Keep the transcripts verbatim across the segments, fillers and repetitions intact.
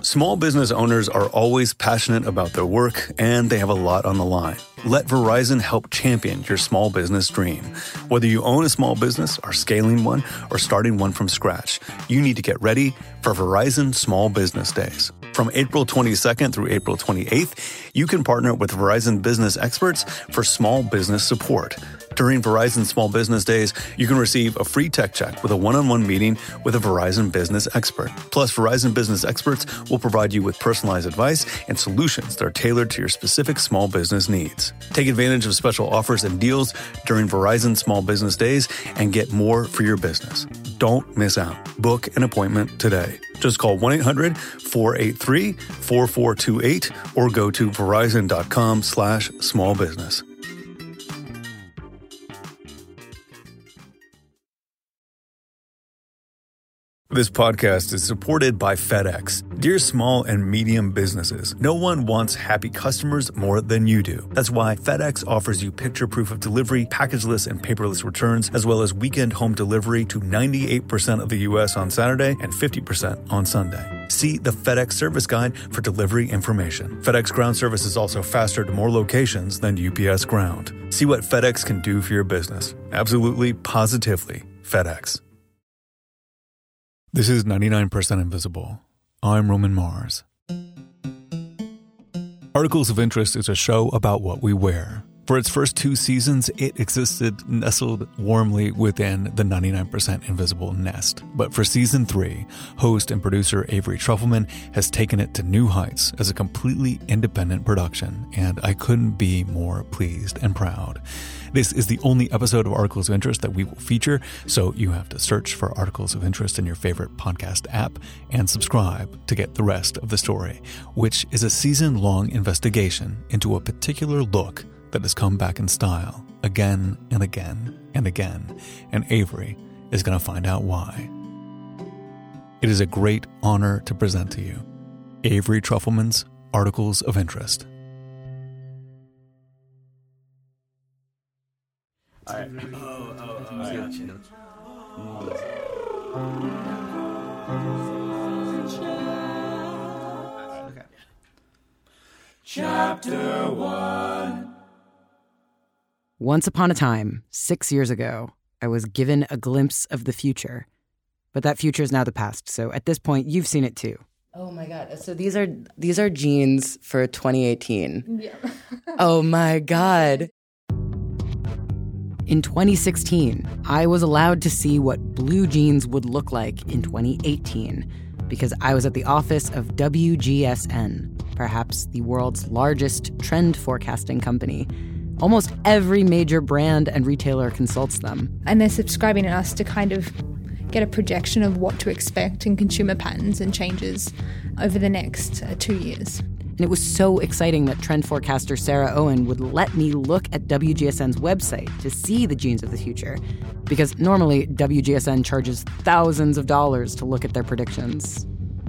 Small business owners are always passionate about their work, and they have a lot on the line. Let Verizon help champion your small business dream. Whether you own a small business, are scaling one, or starting one from scratch, you need to get ready for Verizon Small Business Days. From April twenty-second through April twenty-eighth, you can partner with Verizon business experts for small business support. During Verizon Small Business Days, you can receive a free tech check with a one-on-one meeting with a Verizon business expert. Plus, Verizon business experts will provide you with personalized advice and solutions that are tailored to your specific small business needs. Take advantage of special offers and deals during Verizon Small Business Days and get more for your business. Don't miss out. Book an appointment today. Just call one eight hundred four eight three four four two eight or go to verizon.com slash small business. This podcast is supported by FedEx. Dear small and medium businesses, no one wants happy customers more than you do. That's why FedEx offers you picture proof of delivery, packageless and paperless returns, as well as weekend home delivery to ninety-eight percent of the U S on Saturday and fifty percent on Sunday. See the FedEx service guide for delivery information. FedEx Ground service is also faster to more locations than U P S Ground. See what FedEx can do for your business. Absolutely, positively, FedEx. This is ninety-nine percent Invisible. I'm Roman Mars. Articles of Interest is a show about what we wear. For its first two seasons, it existed nestled warmly within the ninety-nine percent Invisible nest. But for season three, host and producer Avery Trufelman has taken it to new heights as a completely independent production, and I couldn't be more pleased and proud. This is the only episode of Articles of Interest that we will feature, so you have to search for Articles of Interest in your favorite podcast app and subscribe to get the rest of the story, which is a season-long investigation into a particular look that has come back in style again and again and again, and Avery is going to find out why. It is a great honor to present to you Avery Trufelman's Articles of Interest. All right. Oh, oh, oh. I got you. Okay. Chapter one. Once upon a time, six years ago, I was given a glimpse of the future. But that future is now the past, so at this point, you've seen it too. Oh my God. So these are these are jeans for twenty eighteen. Yeah. Oh my God. In twenty sixteen, I was allowed to see what blue jeans would look like in twenty eighteen because I was at the office of W G S N, perhaps the world's largest trend forecasting company. Almost every major brand and retailer consults them. And they're subscribing to us to kind of get a projection of what to expect in consumer patterns and changes over the next uh, two years. And it was so exciting that trend forecaster Sarah Owen would let me look at W G S N's website to see the jeans of the future. Because normally, W G S N charges thousands of dollars to look at their predictions.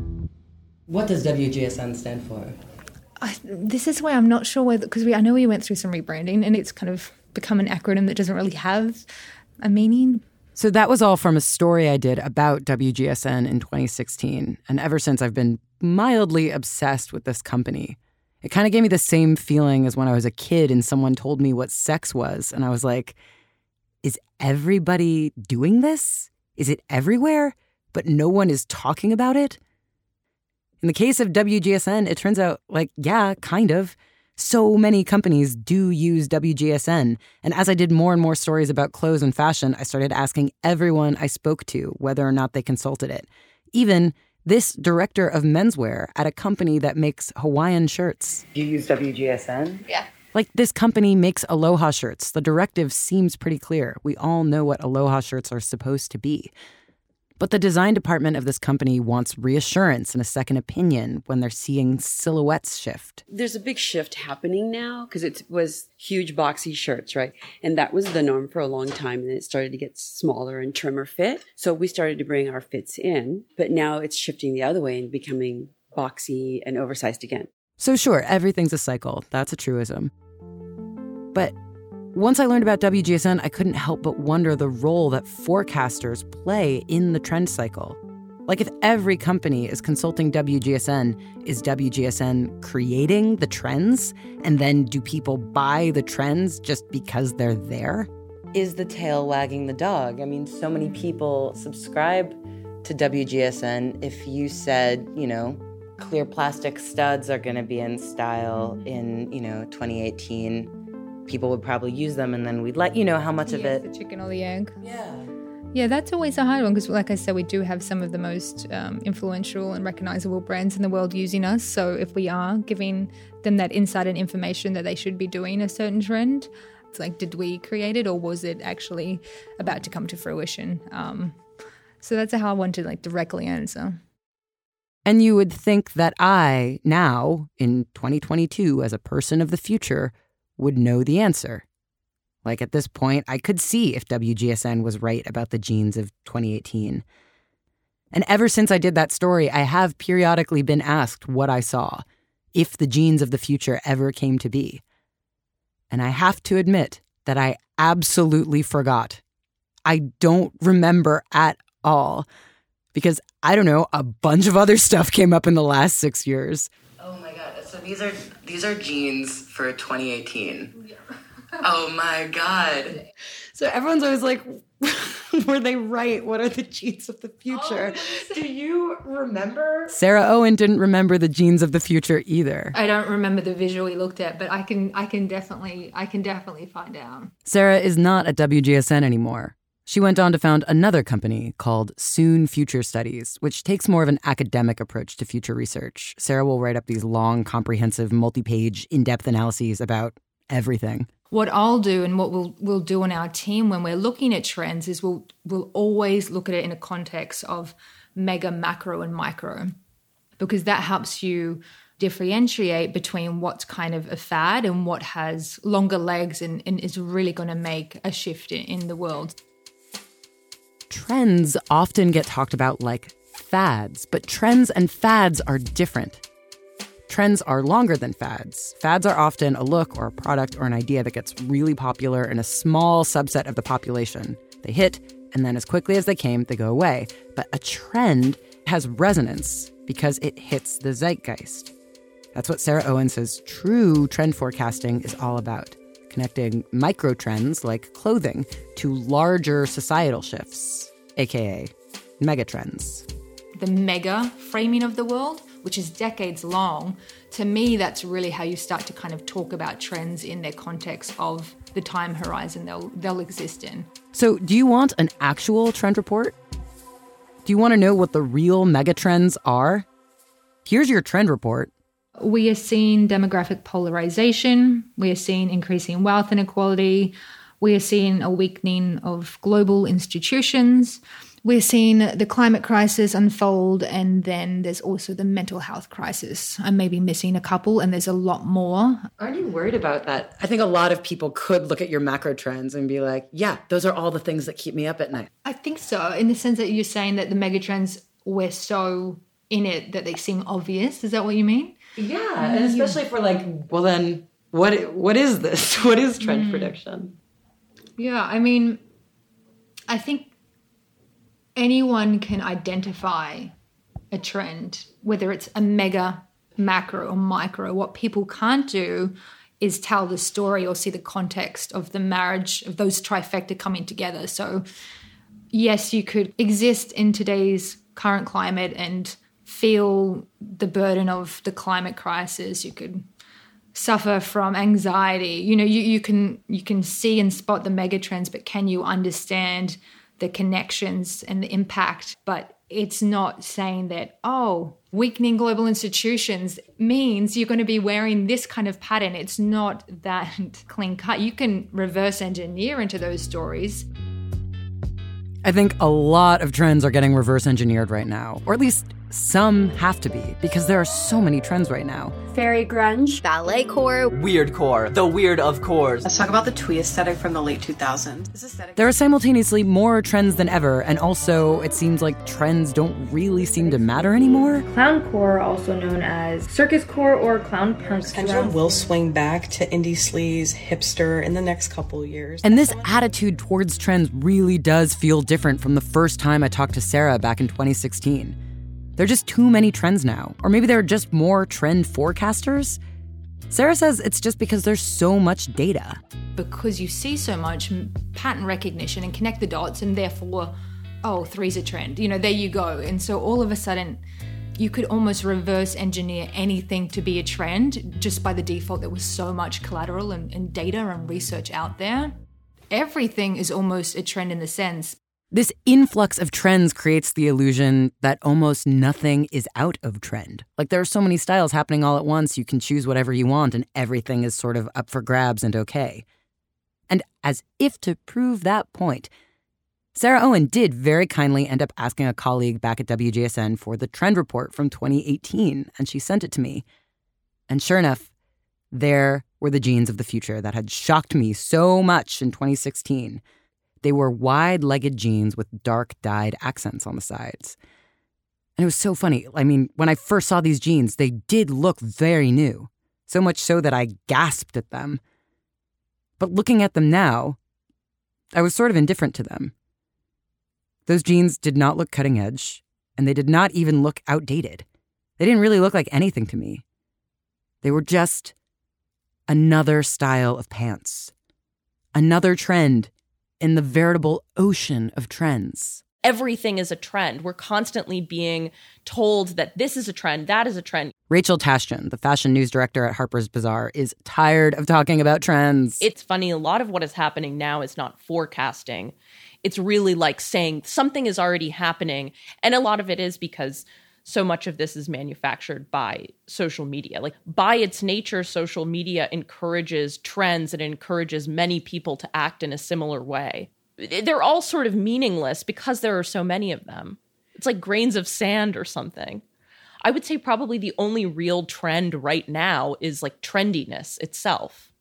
What does W G S N stand for? I, this is where I'm not sure whether, because we I know we went through some rebranding and it's kind of become an acronym that doesn't really have a meaning. So that was all from a story I did about W G S N in twenty sixteen. And ever since, I've been mildly obsessed with this company. It kind of gave me the same feeling as when I was a kid and someone told me what sex was. And I was like, is everybody doing this? Is it everywhere? But no one is talking about it? In the case of W G S N, it turns out, like, yeah, kind of. So many companies do use W G S N. And as I did more and more stories about clothes and fashion, I started asking everyone I spoke to whether or not they consulted it. Even this director of menswear at a company that makes Hawaiian shirts. Do you use W G S N? Yeah. Like, this company makes Aloha shirts. The directive seems pretty clear. We all know what Aloha shirts are supposed to be. But the design department of this company wants reassurance and a second opinion when they're seeing silhouettes shift. There's a big shift happening now because it was huge boxy shirts, right? And that was the norm for a long time. And it started to get smaller and trimmer fit. So we started to bring our fits in. But now it's shifting the other way and becoming boxy and oversized again. So sure, everything's a cycle. That's a truism. But once I learned about W G S N, I couldn't help but wonder the role that forecasters play in the trend cycle. Like if every company is consulting W G S N, is W G S N creating the trends? And then do people buy the trends just because they're there? Is the tail wagging the dog? I mean, so many people subscribe to W G S N. If you said, you know, clear plastic studs are going to be in style in, you know, twenty eighteen, people would probably use them, and then we'd let you know how much of it. The chicken or the egg. Yeah. Yeah, that's always a hard one because, like I said, we do have some of the most um, influential and recognizable brands in the world using us. So if we are giving them that insight and information that they should be doing a certain trend, it's like, did we create it or was it actually about to come to fruition? Um, so that's a hard one to like directly answer. And you would think that I, now, in twenty twenty-two, as a person of the future, would know the answer. Like at this point, I could see if W G S N was right about the jeans of twenty eighteen. And ever since I did that story, I have periodically been asked what I saw, if the jeans of the future ever came to be. And I have to admit that I absolutely forgot. I don't remember at all. Because, I don't know, a bunch of other stuff came up in the last six years. Oh my God. So these are these are jeans for twenty eighteen. Yeah. Oh my God. So everyone's always like, were they right? What are the jeans of the future? Oh, do you remember? Sarah Owen didn't remember the jeans of the future either. I don't remember the visual we looked at, but I can I can definitely I can definitely find out. Sarah is not at W G S N anymore. She went on to found another company called Soon Future Studies, which takes more of an academic approach to future research. Sarah will write up these long, comprehensive, multi-page, in-depth analyses about everything. What I'll do and what we'll we'll do on our team when we're looking at trends is we'll we'll always look at it in a context of mega, macro, and micro, because that helps you differentiate between what's kind of a fad and what has longer legs and, and is really going to make a shift in, in the world. Trends often get talked about like fads, but trends and fads are different. Trends are longer than fads. Fads are often a look or a product or an idea that gets really popular in a small subset of the population. They hit, and then as quickly as they came, they go away. But a trend has resonance because it hits the zeitgeist. That's what Sarah Owen says true trend forecasting is all about, connecting micro trends like clothing to larger societal shifts, aka megatrends. The mega framing of the world, which is decades long, to me, that's really how you start to kind of talk about trends in their context of the time horizon they'll they'll exist in. So do you want an actual trend report? Do you want to know what the real megatrends are? Here's your trend report. We are seeing demographic polarization. We are seeing increasing wealth inequality. We are seeing a weakening of global institutions. We're seeing the climate crisis unfold, and then there's also the mental health crisis. I may be missing a couple, and there's a lot more. Aren't you worried about that? I think a lot of people could look at your macro trends and be like, yeah, those are all the things that keep me up at night. I think so, in the sense that you're saying that the megatrends, we're so in it that they seem obvious. Is that what you mean? Yeah, and especially if we're like, well then, what what is this? What is trend mm. prediction? Yeah, I mean, I think anyone can identify a trend, whether it's a mega, macro, or micro. What people can't do is tell the story or see the context of the marriage of those trifecta coming together. So, yes, you could exist in today's current climate and feel the burden of the climate crisis. You could suffer from anxiety. You know, you, you can you can see and spot the mega trends, but can you understand the connections and the impact? But it's not saying that, oh, weakening global institutions means you're going to be wearing this kind of pattern. It's not that clean cut. You can reverse engineer into those stories. I think a lot of trends are getting reverse engineered right now, or at least some have to be, because there are so many trends right now. Fairy grunge, ballet core, weird core, the weird of cores. Let's talk about the twee aesthetic from the late two thousands. This aesthetic- There are simultaneously more trends than ever, and also it seems like trends don't really seem to matter anymore. Clowncore, also known as circus core or clown punk. Pendulum will swing back to indie sleaze, hipster in the next couple years. And this attitude towards trends really does feel different from the first time I talked to Sarah back in twenty sixteen. There are just too many trends now, or maybe there are just more trend forecasters. Sarah says it's just because there's so much data. Because you see so much pattern recognition and connect the dots, and therefore, oh, three's a trend. You know, there you go. And so all of a sudden, you could almost reverse engineer anything to be a trend just by the default. There was so much collateral and, and data and research out there. Everything is almost a trend in the sense. This influx of trends creates the illusion that almost nothing is out of trend. Like there are so many styles happening all at once, you can choose whatever you want and everything is sort of up for grabs and okay. And as if to prove that point, Sarah Owen did very kindly end up asking a colleague back at W G S N for the trend report from twenty eighteen, and she sent it to me. And sure enough, there were the jeans of the future that had shocked me so much in twenty sixteen. They were wide-legged jeans with dark dyed accents on the sides. And it was so funny. I mean, when I first saw these jeans, they did look very new. So much so that I gasped at them. But looking at them now, I was sort of indifferent to them. Those jeans did not look cutting edge, and they did not even look outdated. They didn't really look like anything to me. They were just another style of pants. Another trend in the veritable ocean of trends. Everything is a trend. We're constantly being told that this is a trend, that is a trend. Rachel Tashjian, the fashion news director at Harper's Bazaar, is tired of talking about trends. It's funny, a lot of what is happening now is not forecasting. It's really like saying something is already happening. And a lot of it is because so much of this is manufactured by social media. Like, by its nature, social media encourages trends and encourages many people to act in a similar way. They're all sort of meaningless because there are so many of them. It's like grains of sand or something. I would say probably the only real trend right now is like trendiness itself.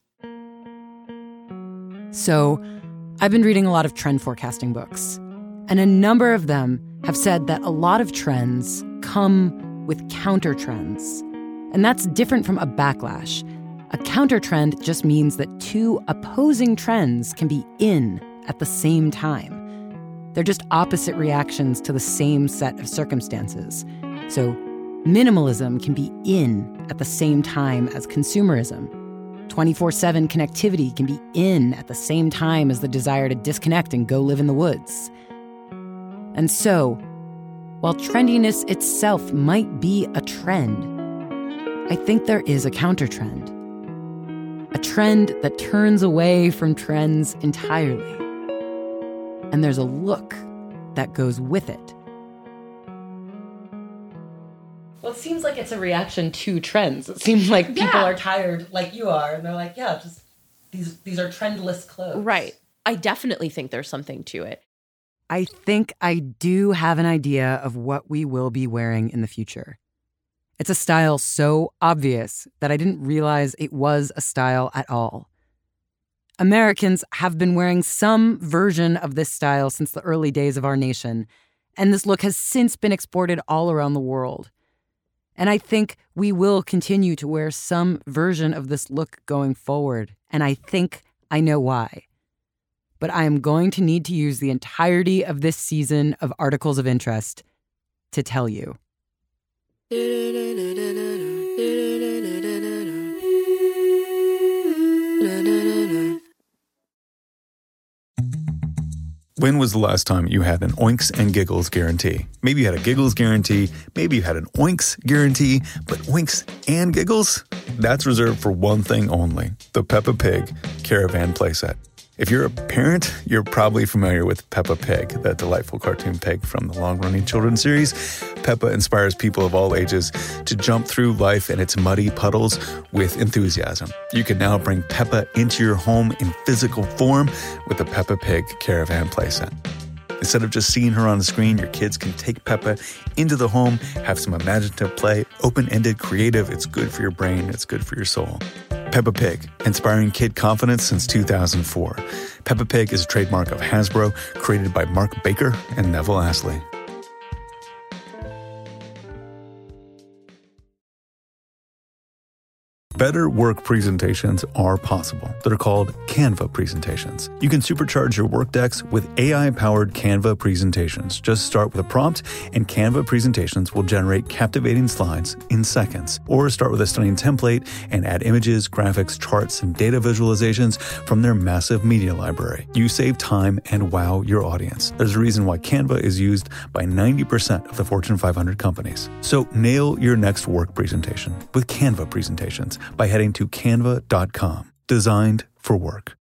So, I've been reading a lot of trend forecasting books, and a number of them have said that a lot of trends come with counter trends. And that's different from a backlash. A counter trend just means that two opposing trends can be in at the same time. They're just opposite reactions to the same set of circumstances. So minimalism can be in at the same time as consumerism. twenty-four seven connectivity can be in at the same time as the desire to disconnect and go live in the woods. And so, while trendiness itself might be a trend, I think there is a counter-trend. A trend that turns away from trends entirely. And there's a look that goes with it. Well, it seems like it's a reaction to trends. It seems like people Yeah. are tired, like you are, and they're like, yeah, just these these are trendless clothes. Right. I definitely think there's something to it. I think I do have an idea of what we will be wearing in the future. It's a style so obvious that I didn't realize it was a style at all. Americans have been wearing some version of this style since the early days of our nation, and this look has since been exported all around the world. And I think we will continue to wear some version of this look going forward, and I think I know why. But I am going to need to use the entirety of this season of Articles of Interest to tell you. When was the last time you had an Oinks and Giggles guarantee? Maybe you had a Giggles guarantee, maybe you had an Oinks guarantee, but Oinks and Giggles? That's reserved for one thing only, the Peppa Pig Caravan Playset. If you're a parent, you're probably familiar with Peppa Pig, that delightful cartoon pig from the long-running children's series. Peppa inspires people of all ages to jump through life and its muddy puddles with enthusiasm. You can now bring Peppa into your home in physical form with the Peppa Pig Caravan Playset. Instead of just seeing her on the screen, your kids can take Peppa into the home, have some imaginative play, open-ended, creative. It's good for your brain. It's good for your soul. Peppa Pig, inspiring kid confidence since two thousand four. Peppa Pig is a trademark of Hasbro, created by Mark Baker and Neville Astley. Better work presentations are possible. They're called Canva presentations. You can supercharge your work decks with A I-powered Canva presentations. Just start with a prompt, and Canva presentations will generate captivating slides in seconds. Or start with a stunning template and add images, graphics, charts, and data visualizations from their massive media library. You save time and wow your audience. There's a reason why Canva is used by ninety percent of the Fortune five hundred companies. So nail your next work presentation with Canva presentations by heading to canva dot com. Designed for work.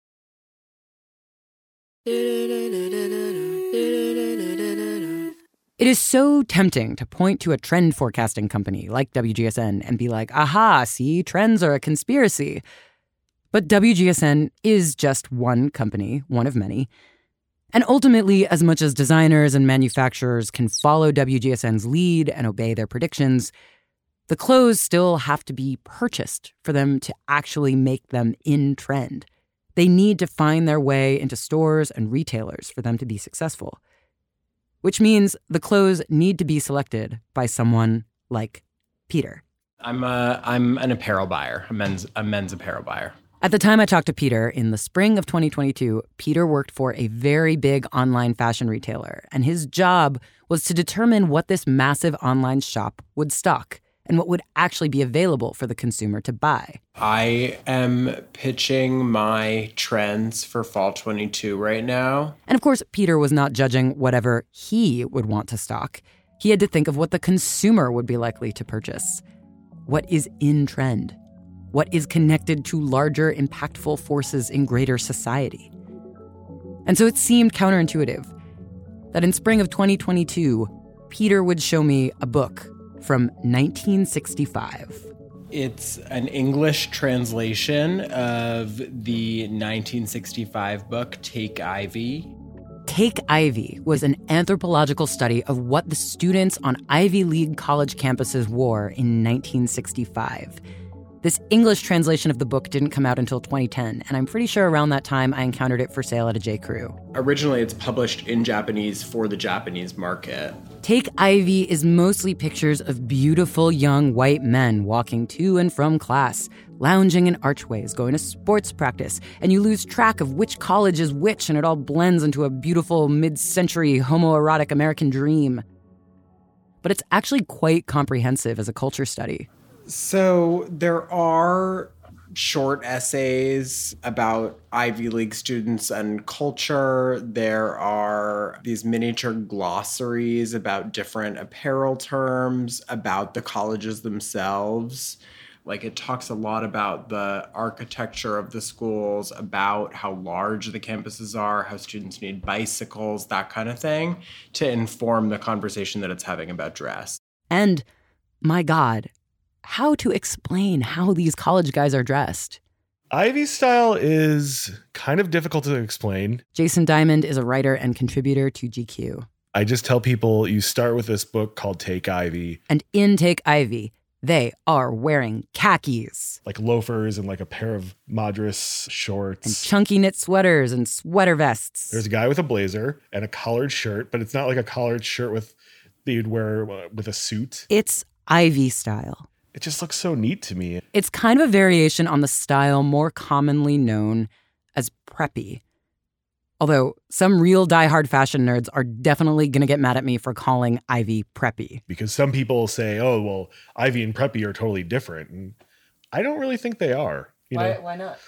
It is so tempting to point to a trend forecasting company like W G S N and be like, aha, see, trends are a conspiracy. But W G S N is just one company, one of many. And ultimately, as much as designers and manufacturers can follow W G S N's lead and obey their predictions, the clothes still have to be purchased for them to actually make them in trend. They need to find their way into stores and retailers for them to be successful. Which means the clothes need to be selected by someone like Peter. I'm a, I'm an apparel buyer, a men's, a men's apparel buyer. At the time I talked to Peter, in the spring of twenty twenty-two, Peter worked for a very big online fashion retailer, and his job was to determine what this massive online shop would stock and what would actually be available for the consumer to buy. I am pitching my trends for fall twenty-two right now. And of course, Peter was not judging whatever he would want to stock. He had to think of what the consumer would be likely to purchase. What is in trend? What is connected to larger, impactful forces in greater society? And so it seemed counterintuitive that in spring of twenty twenty-two, Peter would show me a book from nineteen sixty-five. It's an English translation of the nineteen sixty-five book, Take Ivy. Take Ivy was an anthropological study of what the students on Ivy League college campuses wore in nineteen sixty-five. This English translation of the book didn't come out until twenty ten, and I'm pretty sure around that time I encountered it for sale at a J. Crew. Originally, it's published in Japanese for the Japanese market. Take Ivy is mostly pictures of beautiful young white men walking to and from class, lounging in archways, going to sports practice, and you lose track of which college is which, and it all blends into a beautiful mid-century homoerotic American dream. But it's actually quite comprehensive as a culture study. So there are short essays about Ivy League students and culture. There are these miniature glossaries about different apparel terms, about the colleges themselves. Like, it talks a lot about the architecture of the schools, about how large the campuses are, how students need bicycles, that kind of thing, to inform the conversation that it's having about dress. And, my God, how to explain how these college guys are dressed. Ivy style is kind of difficult to explain. Jason Diamond is a writer and contributor to G Q. I just tell people you start with this book called Take Ivy. And in Take Ivy, they are wearing khakis. Like loafers and like a pair of Madras shorts. And chunky knit sweaters and sweater vests. There's a guy with a blazer and a collared shirt, but it's not like a collared shirt with that you'd wear with a suit. It's Ivy style. It just looks so neat to me. It's kind of a variation on the style more commonly known as preppy. Although some real diehard fashion nerds are definitely going to get mad at me for calling Ivy preppy. Because some people say, oh, well, Ivy and preppy are totally different. And I don't really think they are. You why, know? why not?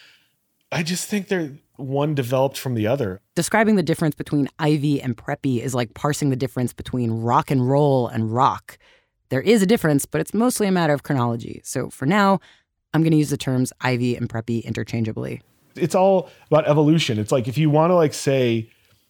I just think they're one developed from the other. Describing the difference between Ivy and preppy is like parsing the difference between rock and roll and rock. There is a difference, but it's mostly a matter of chronology. So for now, I'm going to use the terms Ivy and preppy interchangeably. It's all about evolution. It's like if you want to like say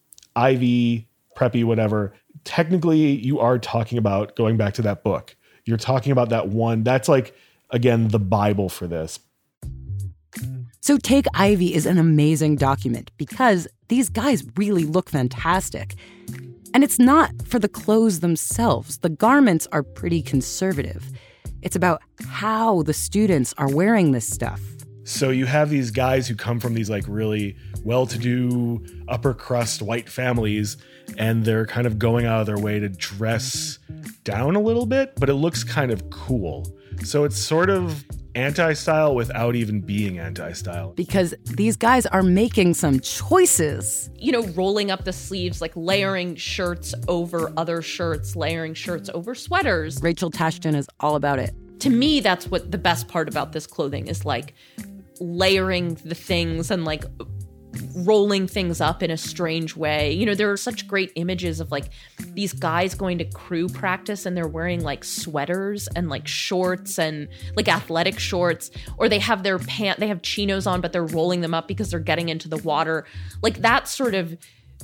Ivy, preppy, whatever, technically you are talking about going back to that book. You're talking about that one. That's like, again, the Bible for this. So Take Ivy is an amazing document because these guys really look fantastic. And it's not for the clothes themselves. The garments are pretty conservative. It's about how the students are wearing this stuff. So you have these guys who come from these like really well-to-do upper crust white families, and they're kind of going out of their way to dress down a little bit, but it looks kind of cool. So it's sort of anti-style without even being anti-style. Because these guys are making some choices. You know, rolling up the sleeves, like layering shirts over other shirts, layering shirts over sweaters. Rachel Tashton is all about it. To me, that's what the best part about this clothing is, like layering the things and like rolling things up in a strange way. You know, there are such great images of like these guys going to crew practice and they're wearing like sweaters and like shorts and like athletic shorts, or they have their pant, they have chinos on, but they're rolling them up because they're getting into the water. Like that sort of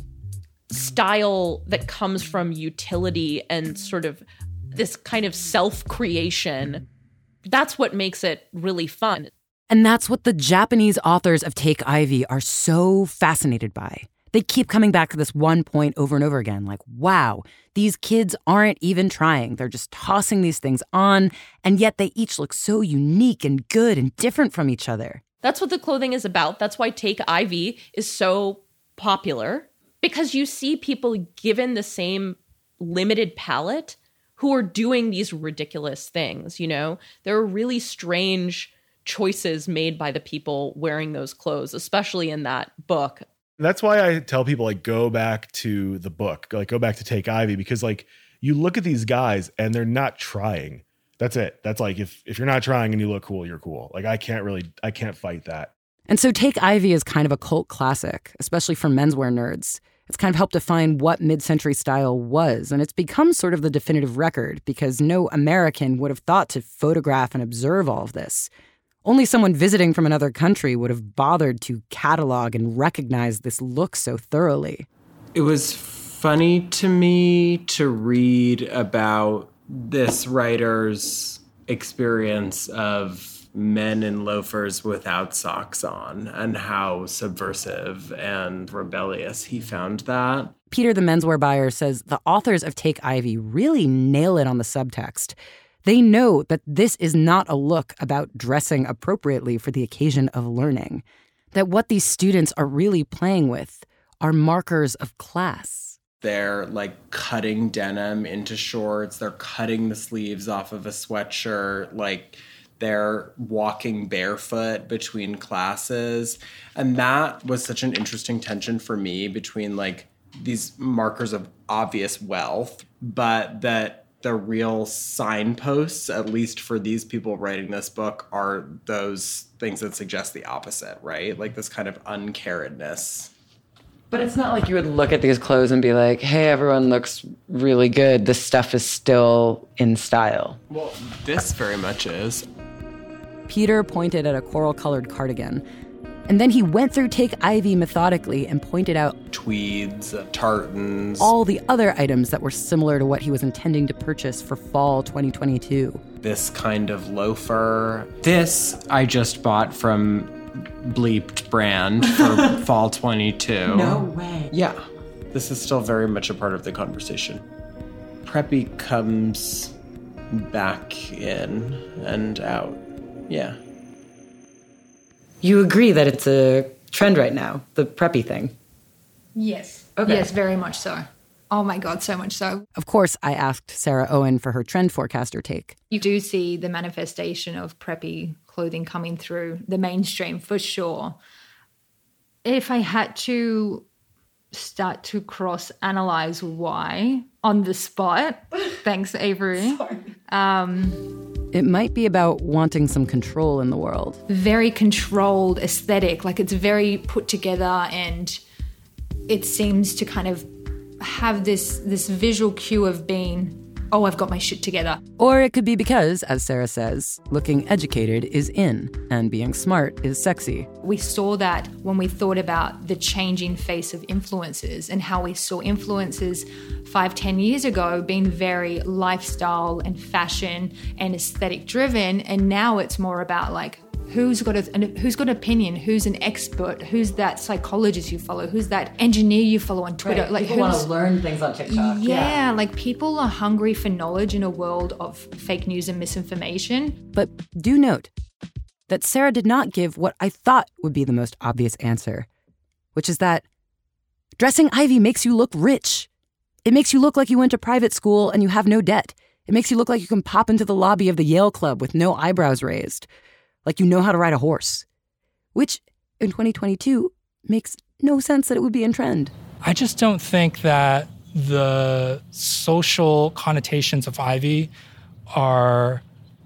style that comes from utility and sort of this kind of self-creation. That's what makes it really fun. And that's what the Japanese authors of Take Ivy are so fascinated by. They keep coming back to this one point over and over again, like, wow, these kids aren't even trying. They're just tossing these things on, and yet they each look so unique and good and different from each other. That's what the clothing is about. That's why Take Ivy is so popular, because you see people given the same limited palette who are doing these ridiculous things, you know? There are really strange choices made by the people wearing those clothes, especially in that book. That's why I tell people, like, go back to the book, like go back to Take Ivy, because like you look at these guys and they're not trying. That's it. That's like, if, if you're not trying and you look cool, you're cool. Like I can't really, I can't fight that. And so Take Ivy is kind of a cult classic, especially for menswear nerds. It's kind of helped define what mid-century style was, and it's become sort of the definitive record because no American would have thought to photograph and observe all of this. Only someone visiting from another country would have bothered to catalog and recognize this look so thoroughly. It was funny to me to read about this writer's experience of men in loafers without socks on and how subversive and rebellious he found that. Peter, the menswear buyer, says the authors of Take Ivy really nail it on the subtext. They know that this is not a look about dressing appropriately for the occasion of learning, that what these students are really playing with are markers of class. They're like cutting denim into shorts. They're cutting the sleeves off of a sweatshirt. Like they're walking barefoot between classes. And that was such an interesting tension for me between like these markers of obvious wealth, but that the real signposts, at least for these people writing this book, are those things that suggest the opposite, right? Like this kind of uncaredness. But it's not like you would look at these clothes and be like, hey, everyone looks really good. This stuff is still in style. Well, this very much is. Peter pointed at a coral-colored cardigan, and then he went through Take Ivy methodically and pointed out tweeds, tartans, all the other items that were similar to what he was intending to purchase for fall twenty twenty-two. This kind of loafer. This I just bought from Bleeped brand for fall twenty-two. No way. Yeah. This is still very much a part of the conversation. Preppy comes back in and out. Yeah. You agree that it's a trend right now, the preppy thing? Yes. Okay. Yes, very much so. Oh my God, so much so. Of course, I asked Sarah Owen for her trend forecaster take. You do see the manifestation of preppy clothing coming through the mainstream for sure. If I had to start to cross-analyze why on the spot, thanks, Avery. Um, it might be about wanting some control in the world. Very controlled aesthetic, like it's very put together, and it seems to kind of have this this visual cue of being, oh, I've got my shit together. Or it could be because, as Sarah says, looking educated is in, and being smart is sexy. We saw that when we thought about the changing face of influencers and how we saw influencers five, ten years ago being very lifestyle and fashion and aesthetic driven, and now it's more about like Who's got a, an, who's got an opinion? Who's an expert? Who's that psychologist you follow? Who's that engineer you follow on Twitter? Right. Like, people want who's- to learn things on TikTok. Yeah, yeah, like people are hungry for knowledge in a world of fake news and misinformation. But do note that Sarah did not give what I thought would be the most obvious answer, which is that dressing Ivy makes you look rich. It makes you look like you went to private school and you have no debt. It makes you look like you can pop into the lobby of the Yale Club with no eyebrows raised, like you know how to ride a horse, which in twenty twenty-two makes no sense that it would be in trend. I just don't think that the social connotations of Ivy are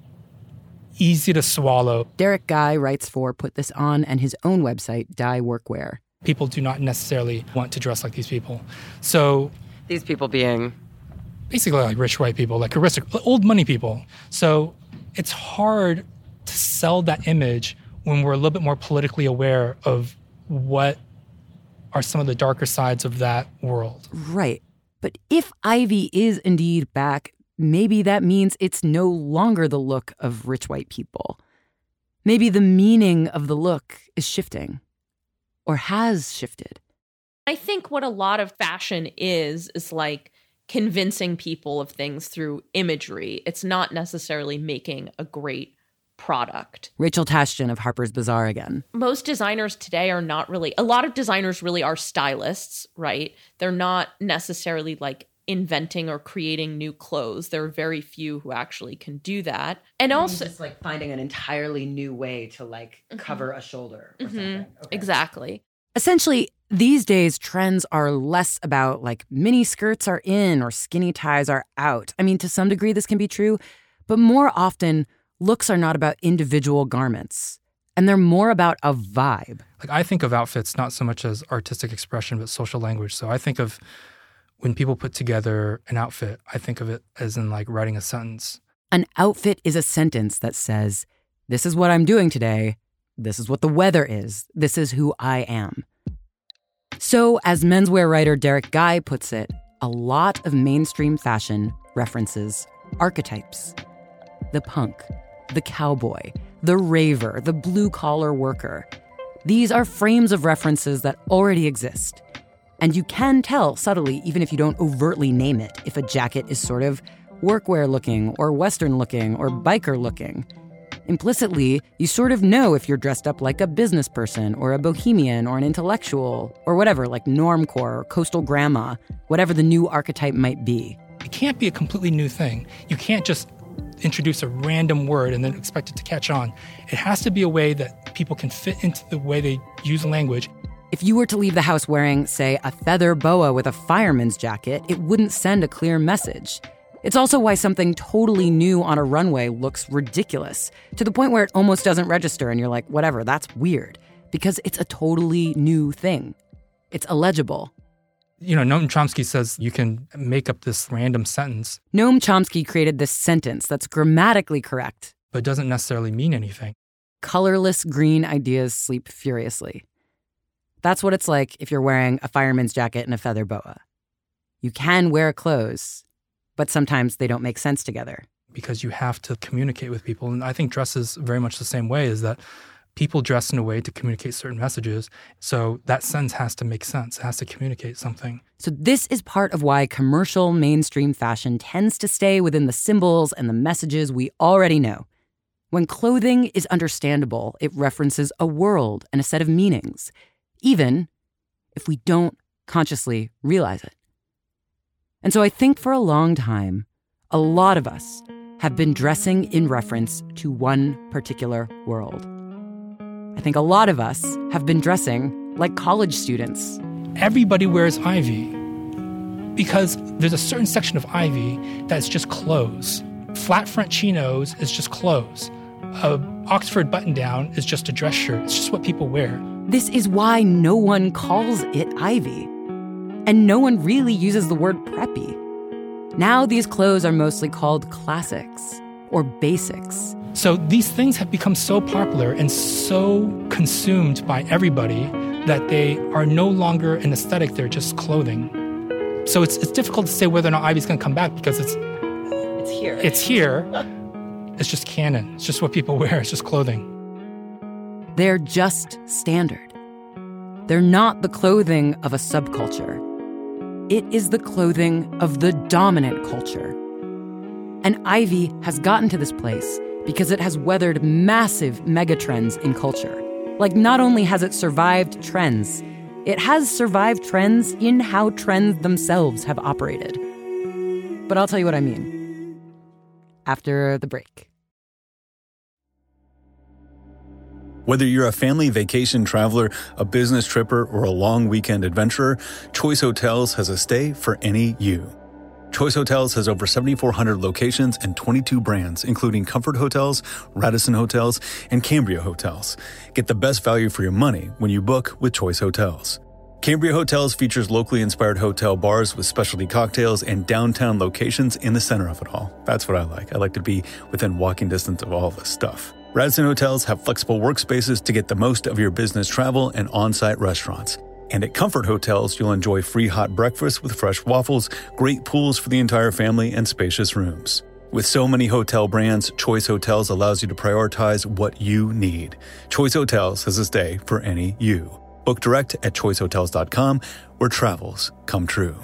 easy to swallow. Derek Guy writes for Put This On and his own website, Dye Workwear. People do not necessarily want to dress like these people. So these people being basically like rich white people, like aristocrats, old money people. So it's hard to sell that image when we're a little bit more politically aware of what are some of the darker sides of that world. Right. But if Ivy is indeed back, maybe that means it's no longer the look of rich white people. Maybe the meaning of the look is shifting or has shifted. I think what a lot of fashion is, is like convincing people of things through imagery. It's not necessarily making a great product. Rachel Tashjian of Harper's Bazaar again. Most designers today are not really, a lot of designers really are stylists, right? They're not necessarily like inventing or creating new clothes. There are very few who actually can do that. And I mean, also just like finding an entirely new way to like mm-hmm. cover a shoulder or mm-hmm. something. Okay. Exactly. Essentially, these days, trends are less about like mini skirts are in or skinny ties are out. I mean, to some degree, this can be true, but more often, looks are not about individual garments, and they're more about a vibe. Like I think of outfits not so much as artistic expression, but social language. So I think of when people put together an outfit, I think of it as in like writing a sentence. An outfit is a sentence that says, this is what I'm doing today. This is what the weather is. This is who I am. So, as menswear writer Derek Guy puts it, a lot of mainstream fashion references archetypes. The punk, the cowboy, the raver, the blue-collar worker. These are frames of references that already exist. And you can tell subtly, even if you don't overtly name it, if a jacket is sort of workwear-looking or Western-looking or biker-looking. Implicitly, you sort of know if you're dressed up like a business person or a bohemian or an intellectual or whatever, like normcore or coastal grandma, whatever the new archetype might be. It can't be a completely new thing. You can't just introduce a random word and then expect it to catch on. It has to be a way that people can fit into the way they use language. If you were to leave the house wearing, say, a feather boa with a fireman's jacket, it wouldn't send a clear message. It's also why something totally new on a runway looks ridiculous, to the point where it almost doesn't register and you're like, whatever, that's weird, because it's a totally new thing. It's illegible. You know, Noam Chomsky says you can make up this random sentence. Noam Chomsky created this sentence that's grammatically correct, but doesn't necessarily mean anything. Colorless green ideas sleep furiously. That's what it's like if you're wearing a fireman's jacket and a feather boa. You can wear clothes, but sometimes they don't make sense together. Because you have to communicate with people. And I think dress is very much the same way, is that people dress in a way to communicate certain messages. So that sentence has to make sense. It has to communicate something. So this is part of why commercial mainstream fashion tends to stay within the symbols and the messages we already know. When clothing is understandable, it references a world and a set of meanings, even if we don't consciously realize it. And so I think for a long time, a lot of us have been dressing in reference to one particular world. I think a lot of us have been dressing like college students. Everybody wears Ivy because there's a certain section of Ivy that's just clothes. Flat front chinos is just clothes. A Oxford button-down is just a dress shirt. It's just what people wear. This is why no one calls it Ivy. And no one really uses the word preppy. Now these clothes are mostly called classics or basics. So these things have become so popular and so consumed by everybody that they are no longer an aesthetic, they're just clothing. So it's it's difficult to say whether or not Ivy's going to come back because it's it's here. It's here. It's just canon. It's just what people wear. It's just clothing. They're just standard. They're not the clothing of a subculture. It is the clothing of the dominant culture. And Ivy has gotten to this place because it has weathered massive megatrends in culture. Like, not only has it survived trends, it has survived trends in how trends themselves have operated. But I'll tell you what I mean after the break. Whether you're a family vacation traveler, a business tripper, or a long weekend adventurer, Choice Hotels has a stay for any you. Choice Hotels has over seventy-four hundred locations and twenty-two brands, including Comfort Hotels, Radisson Hotels, and Cambria Hotels. Get the best value for your money when you book with Choice Hotels. Cambria Hotels features locally inspired hotel bars with specialty cocktails and downtown locations in the center of it all. That's what I like. I like to be within walking distance of all this stuff. Radisson Hotels have flexible workspaces to get the most of your business travel and on-site restaurants. And at Comfort Hotels, you'll enjoy free hot breakfast with fresh waffles, great pools for the entire family, and spacious rooms. With so many hotel brands, Choice Hotels allows you to prioritize what you need. Choice Hotels has a stay for any you. Book direct at choice hotels dot com, where travels come true.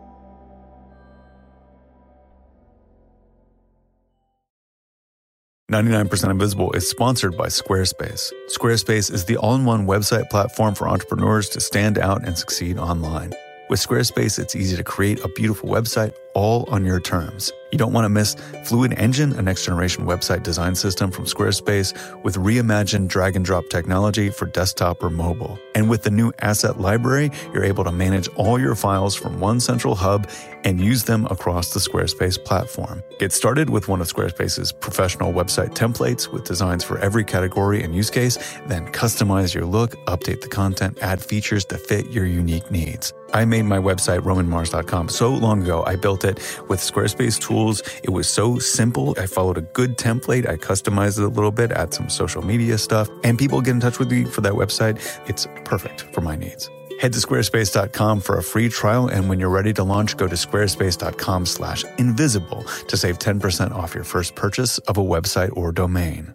ninety-nine percent Invisible is sponsored by Squarespace. Squarespace is the all-in-one website platform for entrepreneurs to stand out and succeed online. With Squarespace, it's easy to create a beautiful website all on your terms. You don't want to miss Fluid Engine, a next-generation website design system from Squarespace with reimagined drag-and-drop technology for desktop or mobile. And with the new Asset Library, you're able to manage all your files from one central hub and use them across the Squarespace platform. Get started with one of Squarespace's professional website templates with designs for every category and use case, then customize your look, update the content, add features to fit your unique needs. I made my website roman mars dot com so long ago. I built it with Squarespace tools. It was so simple. I followed a good template. I customized it a little bit, add some social media stuff, and people get in touch with me for that website. It's perfect for my needs. Head to squarespace dot com for a free trial, and when you're ready to launch, go to squarespace dot com slash invisible to save ten percent off your first purchase of a website or domain.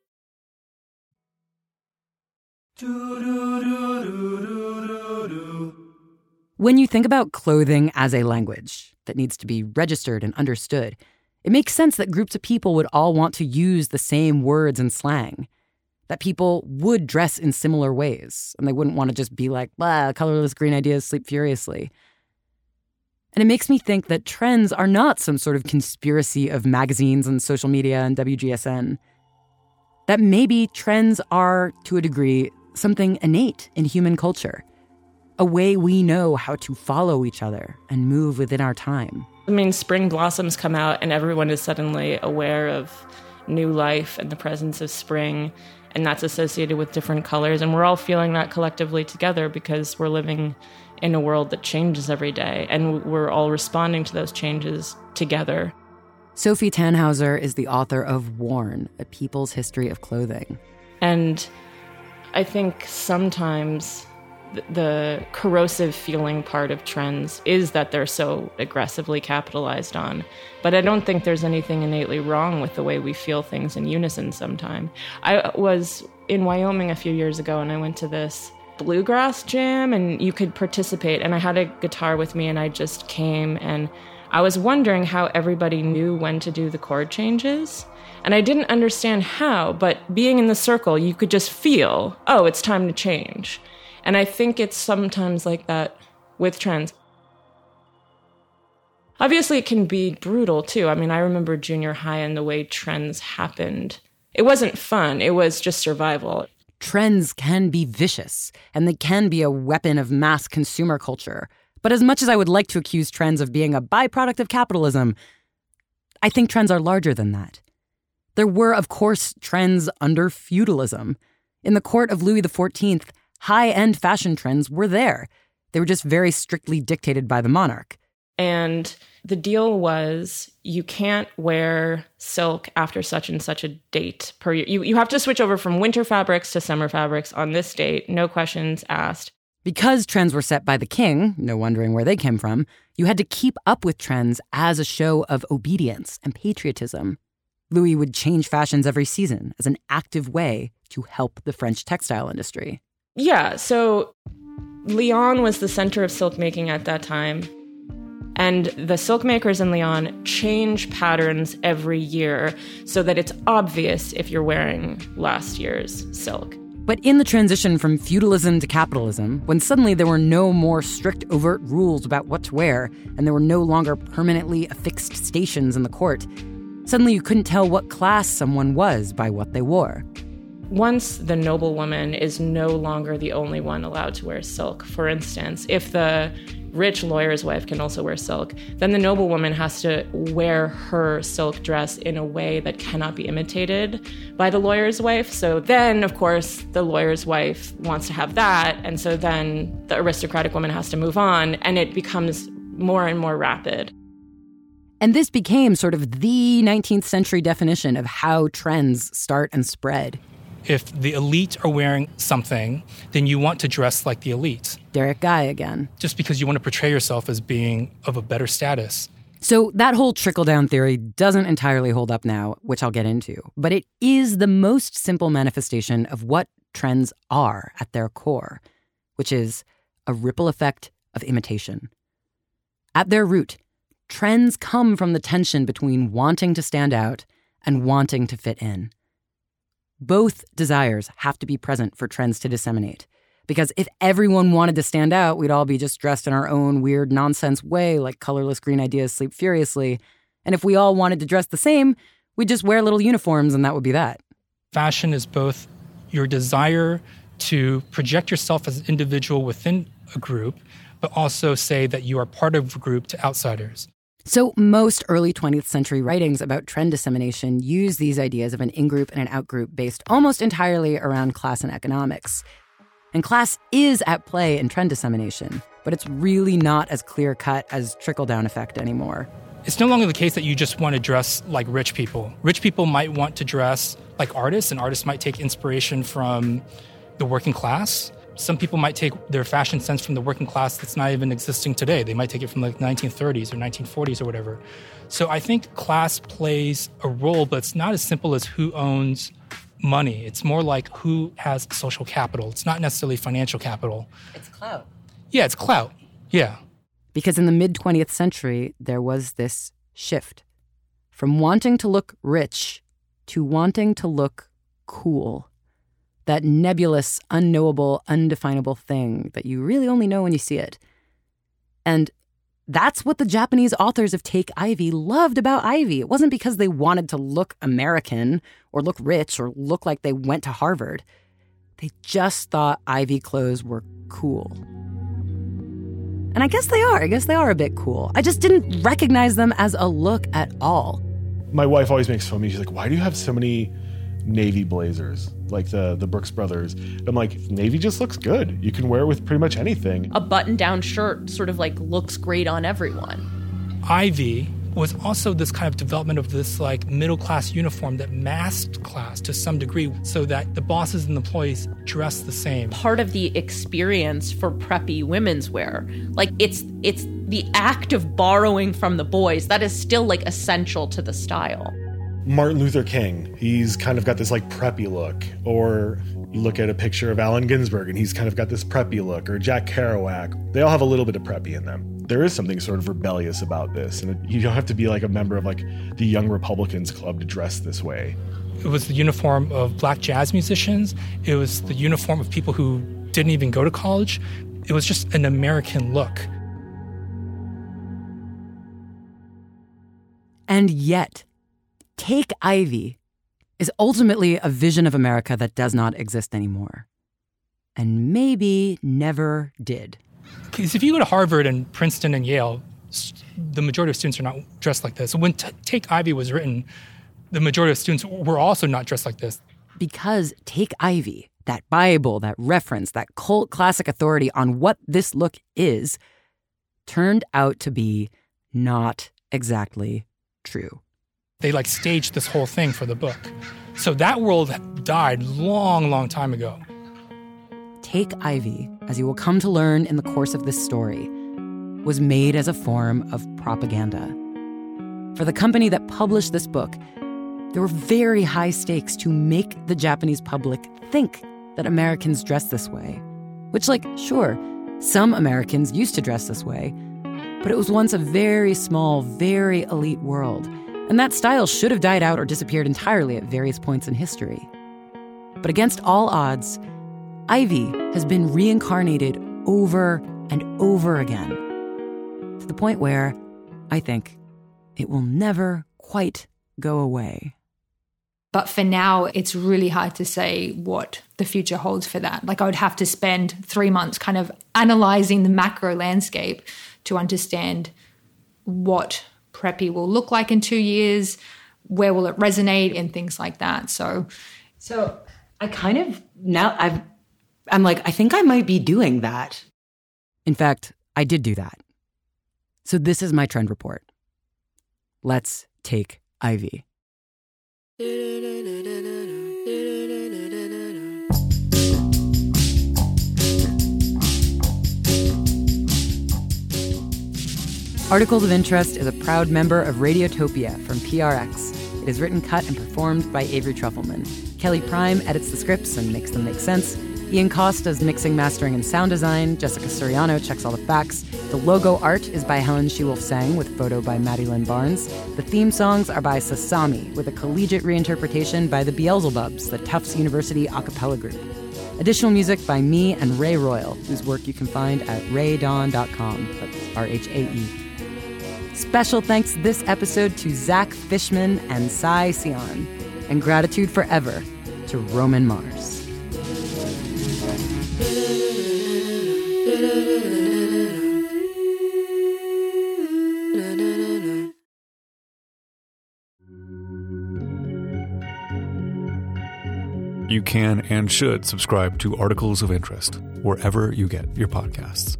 When you think about clothing as a language that needs to be registered and understood, it makes sense that groups of people would all want to use the same words and slang, that people would dress in similar ways, and they wouldn't want to just be like, blah, colorless green ideas sleep furiously. And it makes me think that trends are not some sort of conspiracy of magazines and social media and W G S N. That maybe trends are, to a degree, something innate in human culture. A way we know how to follow each other and move within our time. I mean, spring blossoms come out and everyone is suddenly aware of new life and the presence of spring, and that's associated with different colors. And we're all feeling that collectively together because we're living in a world that changes every day, and we're all responding to those changes together. Sophie Tannhauser is the author of Worn, A People's History of Clothing. And I think sometimes the corrosive feeling part of trends is that they're so aggressively capitalized on. But I don't think there's anything innately wrong with the way we feel things in unison sometime. I was in Wyoming a few years ago, and I went to this bluegrass jam, and you could participate. And I had a guitar with me, and I just came, and I was wondering how everybody knew when to do the chord changes. And I didn't understand how, but being in the circle, you could just feel, oh, it's time to change. And I think it's sometimes like that with trends. Obviously, it can be brutal, too. I mean, I remember junior high and the way trends happened. It wasn't fun. It was just survival. Trends can be vicious, and they can be a weapon of mass consumer culture. But as much as I would like to accuse trends of being a byproduct of capitalism, I think trends are larger than that. There were, of course, trends under feudalism. In the court of Louis the fourteenth, high-end fashion trends were there. They were just very strictly dictated by the monarch. And the deal was you can't wear silk after such and such a date per year. You, you have to switch over from winter fabrics to summer fabrics on this date, no questions asked. Because trends were set by the king, no wondering where they came from, you had to keep up with trends as a show of obedience and patriotism. Louis would change fashions every season as an active way to help the French textile industry. Yeah, so Lyon was the center of silk making at that time. And the silk makers in Lyon change patterns every year so that it's obvious if you're wearing last year's silk. But in the transition from feudalism to capitalism, when suddenly there were no more strict overt rules about what to wear, and there were no longer permanently affixed stations in the court, suddenly you couldn't tell what class someone was by what they wore. Once the noblewoman is no longer the only one allowed to wear silk, for instance, if the rich lawyer's wife can also wear silk, then the noblewoman has to wear her silk dress in a way that cannot be imitated by the lawyer's wife. So then, of course, the lawyer's wife wants to have that, and so then the aristocratic woman has to move on, and it becomes more and more rapid. And this became sort of the nineteenth century definition of how trends start and spread. If the elite are wearing something, then you want to dress like the elite. Derek Guy again. Just because you want to portray yourself as being of a better status. So that whole trickle-down theory doesn't entirely hold up now, which I'll get into. But it is the most simple manifestation of what trends are at their core, which is a ripple effect of imitation. At their root, trends come from the tension between wanting to stand out and wanting to fit in. Both desires have to be present for trends to disseminate. Because if everyone wanted to stand out, we'd all be just dressed in our own weird nonsense way, like colorless green ideas sleep furiously. And if we all wanted to dress the same, we'd just wear little uniforms and that would be that. Fashion is both your desire to project yourself as an individual within a group, but also say that you are part of a group to outsiders. So most early twentieth century writings about trend dissemination use these ideas of an in-group and an out-group based almost entirely around class and economics. And class is at play in trend dissemination, but it's really not as clear-cut as trickle-down effect anymore. It's no longer the case that you just want to dress like rich people. Rich people might want to dress like artists, and artists might take inspiration from the working class. Some people might take their fashion sense from the working class that's not even existing today. They might take it from like nineteen thirties or nineteen forties or whatever. So I think class plays a role, but it's not as simple as who owns money. It's more like who has social capital. It's not necessarily financial capital. It's clout. Yeah, it's clout. Yeah. Because in the mid-twentieth century, there was this shift from wanting to look rich to wanting to look cool. That nebulous, unknowable, undefinable thing that you really only know when you see it. And that's what the Japanese authors of Take Ivy loved about Ivy. It wasn't because they wanted to look American or look rich or look like they went to Harvard. They just thought Ivy clothes were cool. And I guess they are. I guess they are a bit cool. I just didn't recognize them as a look at all. My wife always makes fun of me. She's like, why do you have so many navy blazers, like the, the Brooks Brothers? I'm like, navy just looks good. You can wear it with pretty much anything. A button-down shirt sort of like looks great on everyone. Ivy was also this kind of development of this like middle-class uniform that masked class to some degree so that the bosses and employees dress the same. Part of the experience for preppy women's wear, like it's it's the act of borrowing from the boys that is still like essential to the style. Martin Luther King, he's kind of got this like preppy look. Or you look at a picture of Allen Ginsberg and he's kind of got this preppy look. Or Jack Kerouac. They all have a little bit of preppy in them. There is something sort of rebellious about this. And it, you don't have to be like a member of like the Young Republicans Club to dress this way. It was the uniform of black jazz musicians. It was the uniform of people who didn't even go to college. It was just an American look. And yet, Take Ivy is ultimately a vision of America that does not exist anymore. And maybe never did. Because if you go to Harvard and Princeton and Yale, the majority of students are not dressed like this. When T- Take Ivy was written, the majority of students were also not dressed like this. Because Take Ivy, that Bible, that reference, that cult classic authority on what this look is, turned out to be not exactly true. They like staged this whole thing for the book. So that world died long, long time ago. Take Ivy, as you will come to learn in the course of this story, was made as a form of propaganda. For the company that published this book, There were very high stakes to make the Japanese public think that Americans dress this way. Which, like, sure, some Americans used to dress this way, but it was once a very small, very elite world, and that style should have died out or disappeared entirely at various points in history. But against all odds, Ivy has been reincarnated over and over again, to the point where, I think, it will never quite go away. But for now, it's really hard to say what the future holds for that. Like, I would have to spend three months kind of analyzing the macro landscape to understand what preppy will look like in two years, where will it resonate, and things like that. So, so I kind of now I've I'm like, I think I might be doing that. In fact, I did do that. So this is my trend report. Let's take Ivy. Articles of Interest is a proud member of Radiotopia from P R X. It is written, cut, and performed by Avery Trufelman. Kelly Prime edits the scripts and makes them make sense. Ian Cost does mixing, mastering, and sound design. Jessica Suriano checks all the facts. The logo art is by Helen Shewolf Sang with photo by Maddie Lynn Barnes. The theme songs are by Sasami with a collegiate reinterpretation by the Beelzebubs, the Tufts University a cappella group. Additional music by me and Ray Royal, whose work you can find at ray dawn dot com. That's R H A E. Special thanks this episode to Zach Fishman and Sai Sion. And gratitude forever to Roman Mars. You can and should subscribe to Articles of Interest wherever you get your podcasts.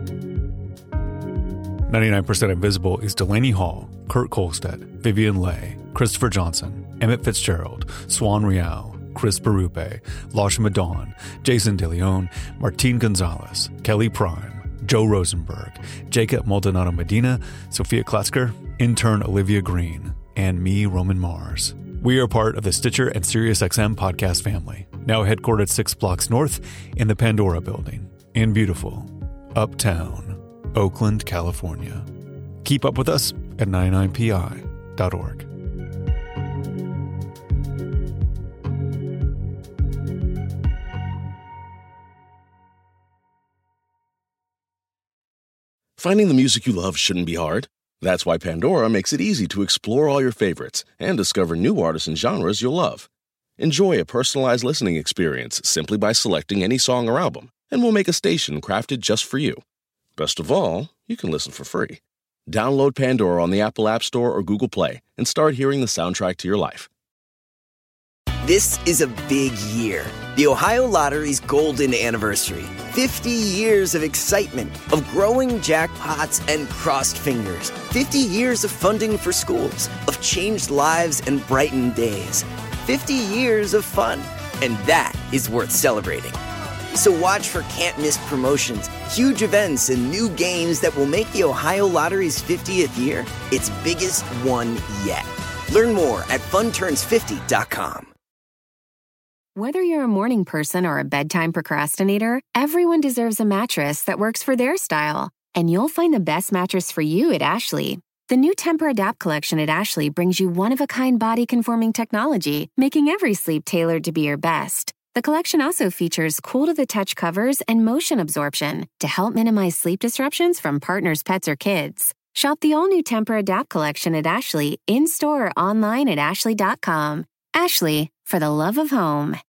ninety-nine percent Invisible is Delaney Hall, Kurt Kolstad, Vivian Leigh, Christopher Johnson, Emmett Fitzgerald, Swan Rial, Chris Barupe, Lashma Dawn, Jason DeLeon, Martin Gonzalez, Kelly Prime, Joe Rosenberg, Jacob Maldonado Medina, Sophia Klatzker, intern Olivia Green, and me, Roman Mars. We are part of the Stitcher and SiriusXM podcast family, now headquartered six blocks north in the Pandora building in beautiful Uptown, Oakland, California. Keep up with us at ninety-nine P I dot org. Finding the music you love shouldn't be hard. That's why Pandora makes it easy to explore all your favorites and discover new artists and genres you'll love. Enjoy a personalized listening experience simply by selecting any song or album, and we'll make a station crafted just for you. Best of all, you can listen for free. Download Pandora on the Apple App Store or Google Play and start hearing the soundtrack to your life. This is a big year. The Ohio Lottery's golden anniversary. fifty years of excitement, of growing jackpots and crossed fingers. fifty years of funding for schools, of changed lives and brightened days. fifty years of fun, and that is worth celebrating. So watch for can't-miss promotions, huge events, and new games that will make the Ohio Lottery's fiftieth year its biggest one yet. Learn more at fun turns fifty dot com. Whether you're a morning person or a bedtime procrastinator, everyone deserves a mattress that works for their style. And you'll find the best mattress for you at Ashley. The new Tempur-Adapt collection at Ashley brings you one-of-a-kind body-conforming technology, making every sleep tailored to be your best. The collection also features cool-to-the-touch covers and motion absorption to help minimize sleep disruptions from partners, pets, or kids. Shop the all-new Tempur-Adapt collection at Ashley, in-store or online at ashley dot com. Ashley, for the love of home.